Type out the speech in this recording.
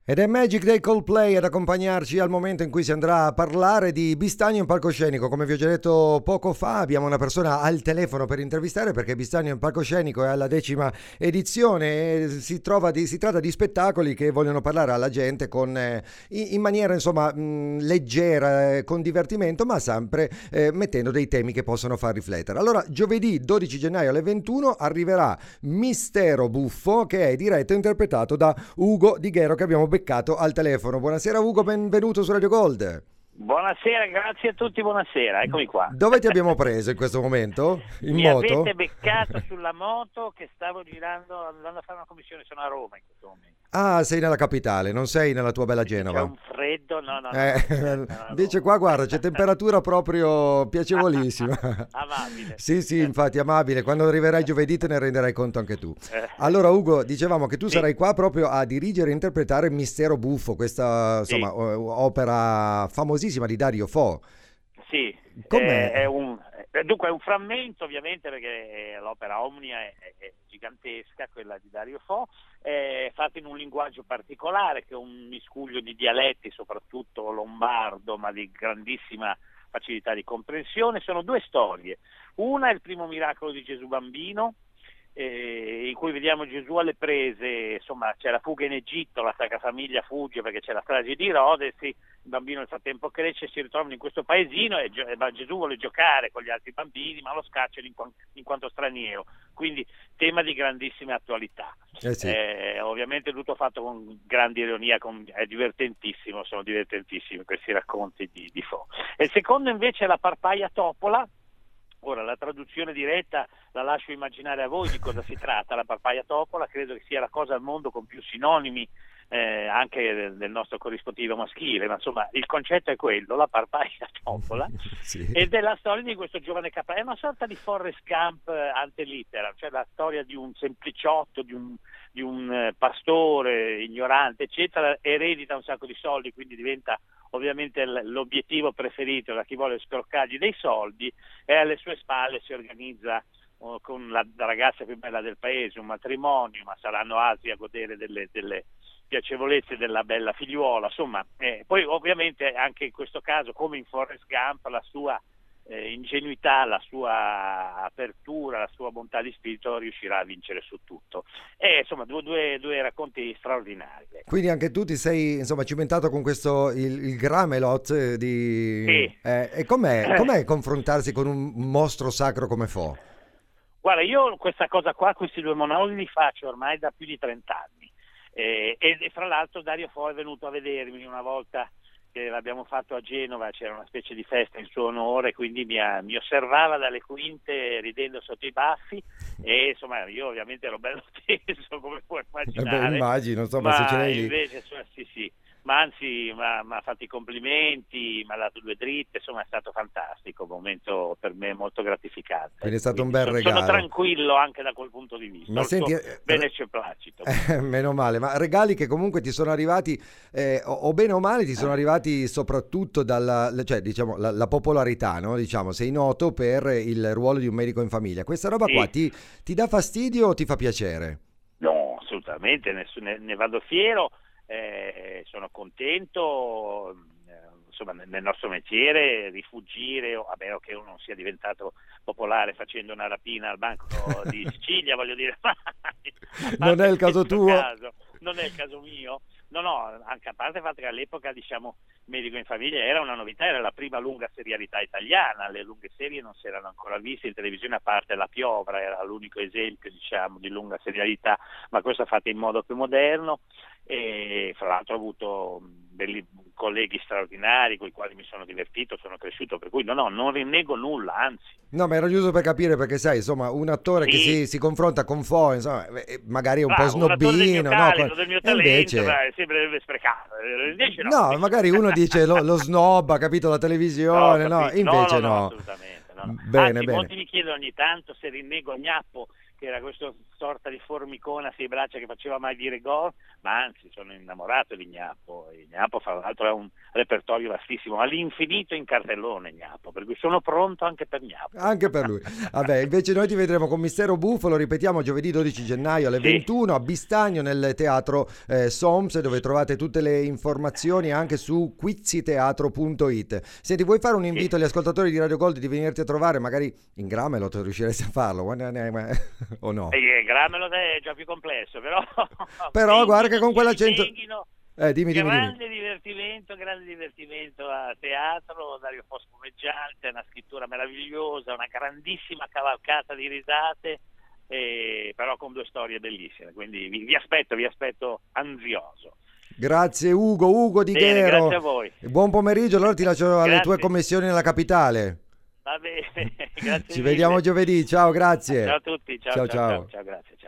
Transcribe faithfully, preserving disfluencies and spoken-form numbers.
Ed è Magic dei Coldplay ad accompagnarci al momento in cui si andrà a parlare di Bistagno in palcoscenico. Come vi ho già detto poco fa, abbiamo una persona al telefono per intervistare perché Bistagno in palcoscenico è alla decima edizione e si, trova di, si tratta di spettacoli che vogliono parlare alla gente con, eh, in maniera insomma mh, leggera, eh, con divertimento, ma sempre eh, mettendo dei temi che possono far riflettere. Allora, giovedì dodici gennaio alle ventuno arriverà Mistero Buffo, che è diretto e interpretato da Ugo Di Ghero, che abbiamo beccato al telefono. Buonasera Ugo, benvenuto su Radio Gold. Buonasera, grazie a tutti, buonasera, eccomi qua. Dove ti abbiamo preso in questo momento? In Mi moto? avete beccato sulla moto che stavo girando, andando a fare una commissione, sono a Roma in questo momento. Ah, sei nella capitale, non sei nella tua bella Genova. C'è un freddo, no, no, no. Eh, no, no invece qua, guarda, c'è temperatura proprio piacevolissima. Amabile. Sì, sì, infatti, amabile. Quando arriverai giovedì te ne renderai conto anche tu. Eh. Allora, Ugo, dicevamo che tu Sì. sarai qua proprio a dirigere e interpretare Mistero Buffo, questa Sì. insomma o- opera famosissima di Dario Fo. Sì, Com'è? è, è un, eh, dunque è un frammento ovviamente perché l'opera Omnia è, è- è gigantesca, quella di Dario Fo, è fatta in un linguaggio particolare che è un miscuglio di dialetti, soprattutto lombardo, ma di grandissima facilità di comprensione. Sono due storie, una è il primo miracolo di Gesù bambino, eh, in cui vediamo Gesù alle prese, insomma c'è la fuga in Egitto, la Sacra Famiglia fugge perché c'è la strage di Erode, sì, il bambino nel frattempo cresce, si ritrovano in questo paesino e Gio- e Gesù vuole giocare con gli altri bambini ma lo scacciano in, quan- in quanto straniero, quindi tema di grandissima attualità. Eh sì. Eh, ovviamente tutto fatto con grande ironia, con- è divertentissimo, sono divertentissimi questi racconti di, di Fo. E il secondo invece è la Parpaia Topola. Ora, la traduzione diretta la lascio immaginare a voi di cosa si tratta. La Parpaia Topola credo che sia la cosa al mondo con più sinonimi eh, anche del, del nostro corrispettivo maschile, ma insomma il concetto è quello, la Parpaia Topola. Sì. Ed è la storia di questo giovane cappello, è una sorta di Forrest Gump eh, ante litteram, cioè la storia di un sempliciotto, di un, di un eh, pastore ignorante, eccetera, eredita un sacco di soldi, quindi diventa ovviamente l- l'obiettivo preferito da chi vuole scroccargli dei soldi, e alle sue spalle si organizza oh, con la, la ragazza più bella del paese un matrimonio, ma saranno altri a godere delle, delle piacevolezze della bella figliuola, insomma, eh, poi ovviamente anche in questo caso come in Forrest Gump la sua eh, ingenuità, la sua apertura, la sua bontà di spirito riuscirà a vincere su tutto. E insomma due, due, due racconti straordinari. ecco. Quindi anche tu ti sei insomma cimentato con questo il, il Gramelot eh, di Sì. eh, e com'è, com'è confrontarsi con un mostro sacro come Fo? Guarda, io questa cosa qua, questi due monologhi li faccio ormai da più di trent'anni eh, e, e fra l'altro Dario Fo è venuto a vedermi una volta che l'abbiamo fatto a Genova, c'era una specie di festa in suo onore, quindi mi, ha- mi osservava dalle quinte ridendo sotto i baffi e insomma io ovviamente ero bello teso come puoi Eh immaginare, beh, immagino, insomma, ma se ce l'hai lì. invece insomma, sì sì, ma anzi mi ha fatto i complimenti, mi ha dato due dritte, insomma è stato fantastico, un momento per me molto gratificante. Quindi è stato un Quindi bel so- Sono regalo. tranquillo anche da quel punto di vista, Ma Ho il senti, suo eh, benessere placito. Eh, meno male, ma regali che comunque ti sono arrivati, eh, o, o bene o male, ti sono arrivati soprattutto dalla, cioè, diciamo, la, la popolarità, no? Diciamo, sei noto per il ruolo di un medico in famiglia. Questa roba Sì. qua ti, ti dà fastidio o ti fa piacere? No, assolutamente, nessun- ne, ne vado fiero, eh, sono contento, eh, insomma nel, nel nostro metiere rifuggire, o- a meno che uno non sia diventato popolare facendo una rapina al Banco di Sicilia, voglio dire, ma- a Non parte è il caso questo tuo? caso, non è il caso mio. No, no, anche a parte il fatto che all'epoca, diciamo, medico in famiglia era una novità, era la prima lunga serialità italiana, le lunghe serie non si erano ancora viste in televisione, a parte La Piovra, era l'unico esempio, diciamo, di lunga serialità, ma questa fatta in modo più moderno, e fra l'altro ho avuto dei colleghi straordinari con i quali mi sono divertito, sono cresciuto, per cui no, no, non rinnego nulla, anzi. No, ma ero giusto per capire perché sai, insomma, un attore che Sì. si, si confronta con Fo, insomma, eh, magari è un po' Bravo, un attore del mio snobbino, no? calibro, del mio E talento, invece... beh, è sempre sprecato. Invece no, No, invece- magari uno dice lo, lo snobba, capito, la televisione, no, capito. invece no, no, no. assolutamente. No, no. Bene, Anzi, bene. molti mi chiedono ogni tanto se rinnego Gnappo, che era questo sorta di formicona a sei braccia che faceva mai dire gol, ma anzi sono innamorato di Gnappo. E Gnappo fra l'altro ha un repertorio vastissimo, all'infinito in cartellone Gnappo, per cui sono pronto anche per Gnappo. Anche per lui. Vabbè, invece noi ti vedremo con Mistero Buffo, lo ripetiamo giovedì dodici gennaio alle Sì. ventuno a Bistagno nel teatro eh, Soms, dove trovate tutte le informazioni anche su quiziteatro punto it. Senti, vuoi fare un invito agli ascoltatori di Radio Gold di venirti a trovare, magari in Gramelot riusciresti a farlo o no? Eh, Gramelot è già più complesso, però però guarda che con quell'accento Tenghino, eh, dimmi, dimmi, grande dimmi. divertimento, grande divertimento a teatro, Dario Fo spumeggiante, una scrittura meravigliosa, una grandissima cavalcata di risate, eh, però con due storie bellissime, quindi vi, vi aspetto, vi aspetto ansioso. Grazie Ugo, Ugo Di Bene, Ghero. grazie a voi. Buon pomeriggio, allora ti lascio alle Grazie. tue commissioni nella capitale. Va bene, grazie Ci mille. vediamo giovedì, ciao, grazie. Ciao a tutti, ciao, Ciao, ciao, ciao. ciao, ciao, grazie.